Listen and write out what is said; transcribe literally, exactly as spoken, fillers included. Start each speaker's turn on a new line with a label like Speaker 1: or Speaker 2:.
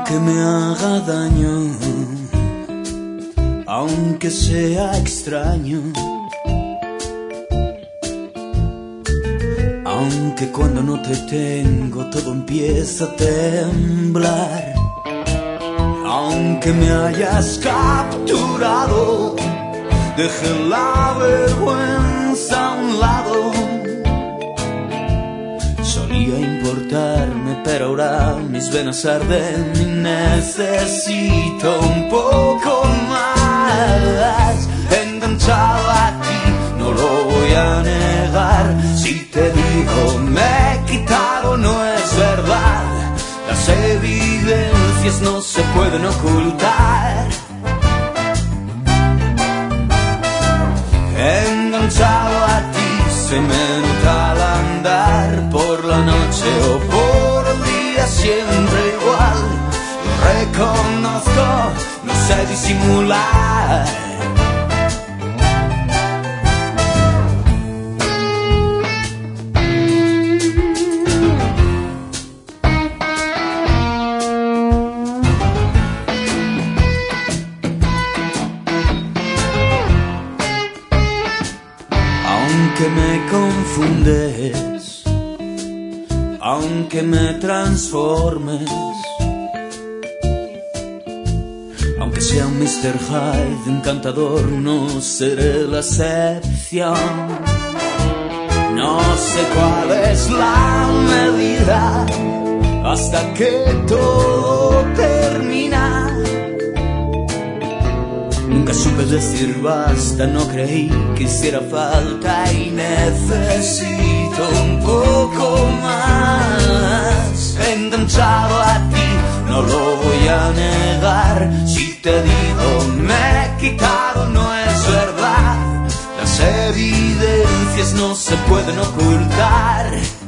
Speaker 1: aunque me haga daño, aunque sea extraño, aunque cuando no te tengo todo empieza a temblar, aunque me hayas capturado, deje la vergüenza a un lado. Solía importarme, pero ahora mis venas arden y necesito un poco más. Enganchado a ti, no lo voy a negar. Si te digo me he quitado, no es verdad. Las evidencias no se pueden ocultar. Enganchado a ti, se me nota al andar, por la noche o por el día, siempre igual. Lo reconozco, no sé disimular. Aunque me confundes, aunque me transformes, aunque sea un mister Hyde encantador, no seré la excepción. No sé cuál es la medida hasta que todo termina. Nunca supe decir basta, no creí que hiciera falta y necesito un poco más. Enganchado a ti, no lo voy a negar. Si te digo me he quitado, no es verdad. Las evidencias no se pueden ocultar.